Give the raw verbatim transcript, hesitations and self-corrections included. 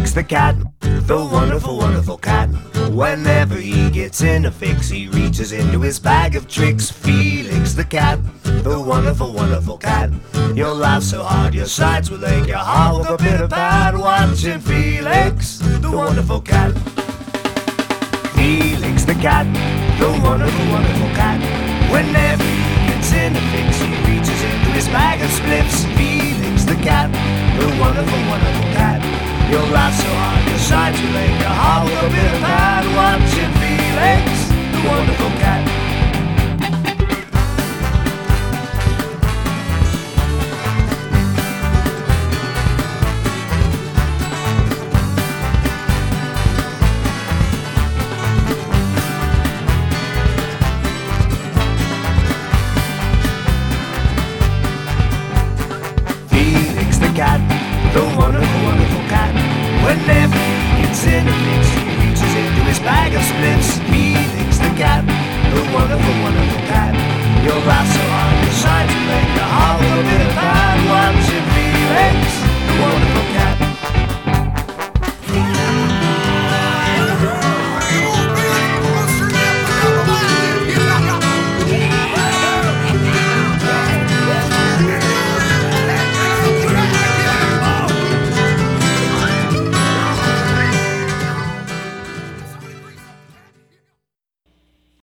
Felix the cat, the wonderful, wonderful cat. Whenever he gets in a fix, he reaches into his bag of tricks. Felix the cat, the wonderful, wonderful cat. You'll laugh so hard your sides will ache, your heart will go pitter-pat watching Felix the wonderful cat. Felix the cat, the wonderful, wonderful cat. Whenever he gets in a fix, he reaches into his bag of spliffs. Felix the cat, the wonderful, wonderful cat. You'll laugh so hard your sides will ache, your heart will go pitter-pat watching Felix the wonderful cat. Felix the cat, the wonderful, wonderful cat. Whenever he gets in a fix, he reaches into his bag of splits. Felix the cat, the wonderful, wonderful cat.